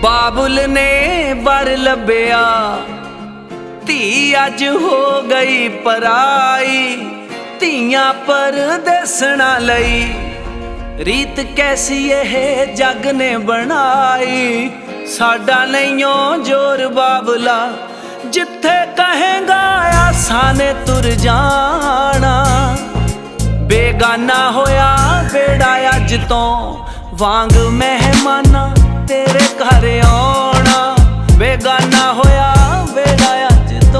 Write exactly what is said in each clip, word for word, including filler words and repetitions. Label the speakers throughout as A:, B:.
A: बाबुल ने वर लभ्या धी अज हो गई पराई। धीयां परदेसणा लई रीत कैसी यह जग ने बनाई। साडा नहींओ जोर बाबुला जिथे कहेगा आसा ने तुर जाना। बेगाना होया बेड़ा अज तो वांग मेहमाना तेरे घर आना। बेगाना होया बेड़ा अज तो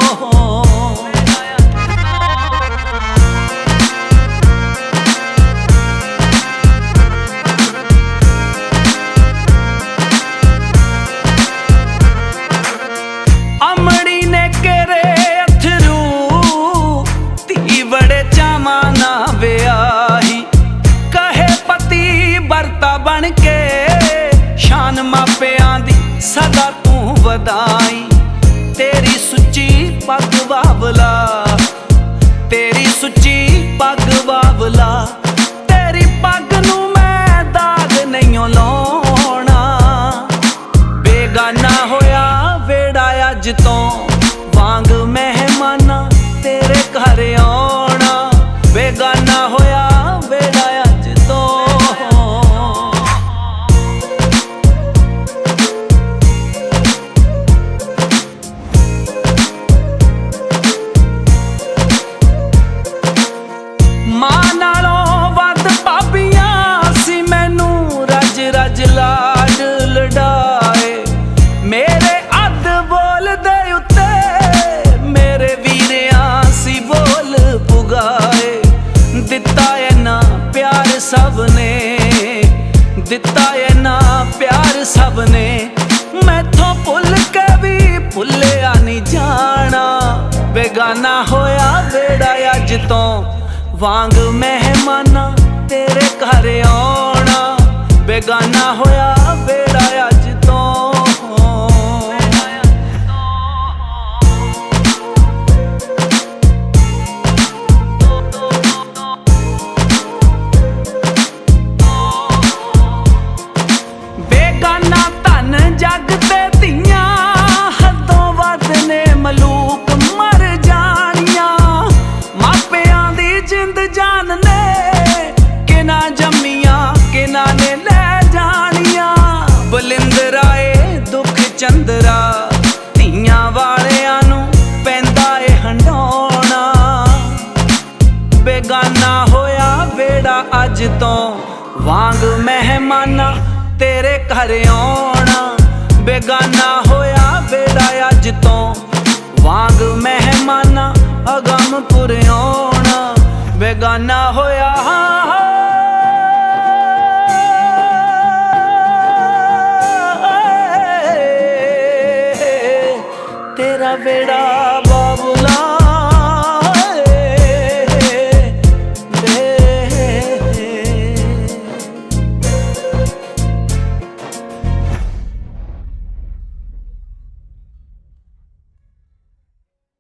A: अमड़ी ने केरे अथरू धी बड़े चामा ना ब्याही। कहे पति बरता बन के शान मापियां दी सदा तू वधाई। तेरी सुची पग बाबला तेरी सुची पग बाबला तेरी पग नू मैं दाग नहीं लाउणा। बेगाना होया वेड़ा अज तो वांग मेहमाना तेरे घर आना। बेगाना होया वेड़ा अज तो मां नालों वध भाबियां सी मैनू रज रज लाड लडाए। मेरे अध बोल दे उत्ते मेरे वीरियां सी बोल पुगाए। दिता है ना प्यार सबने दिता है ना प्यार सबने। मैथों भुल के भी भुलिया नहीं जाना। बेगाना होया बेड़ा अज तो वांग मेहमाना तेरे घर आना। बेगाना होया बेड़ा अज तो बेगाना धन जग ते धीयां हदों वध ने मलूक मर जानियां। मापियां दी जिंद जान ने किना जम्मियां किना ने लै जानियां। बलिंदराए दुख चंदरा धीयां वालियां नू पैंदा ए हंडौना। बेगाना होया बेड़ा अज तो वांग मेहमाना तेरे घर आना। बेगाना होया बेड़ा अज तो वांग मेहमाना अगमपुर आना। बेगाना होया तेरा बेड़ा